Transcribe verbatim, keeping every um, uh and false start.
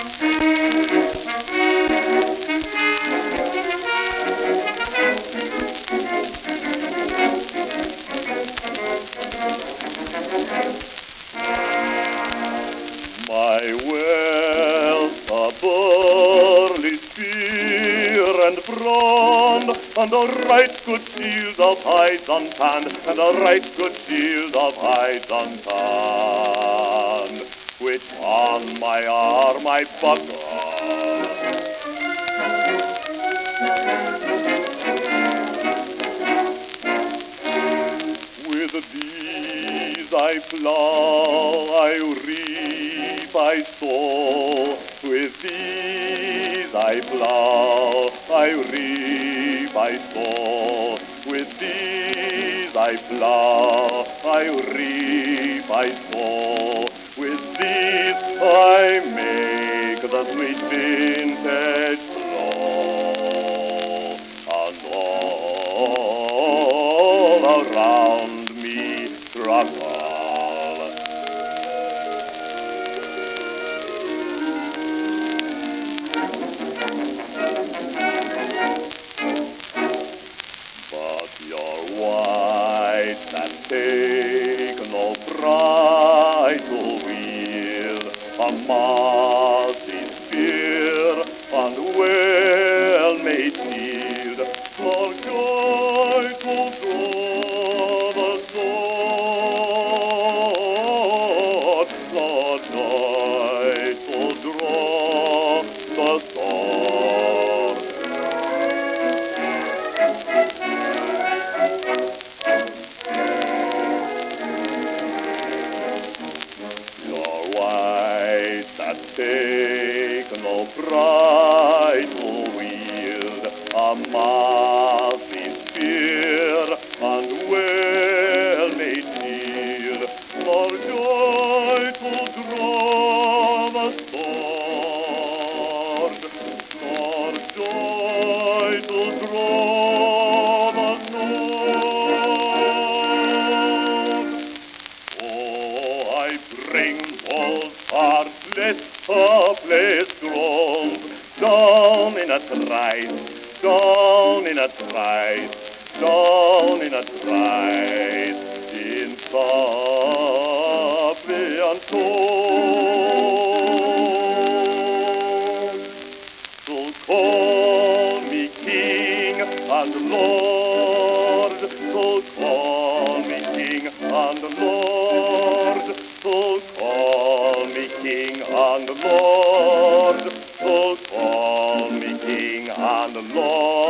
My wealth a burly spear and brand, and a right good shield of hide and tan, and a right good shield of hide and tan, which on my arm I buckle. With these I plough, I reap, I sow. With these I plough, I reap, I sow. With these I plough, I reap, I sow. With these I make the sweet vintage flow. And all around me struggle. But your white that take no pride to wield a mighty spear and well-made shield, for joy to draw the sword, for joy to draw the sword. Your white that take no pride to wield a mighty spear and well-made shield, for joy to draw the sword, for joy to draw the sword. Oh, I bring those heartless, hopeless groans down in a trice, down in a trice, down in a trice, in suppliant tones. So call me King and Lord, so call me King and Lord, so call me King and Lord, so call me King and Lord.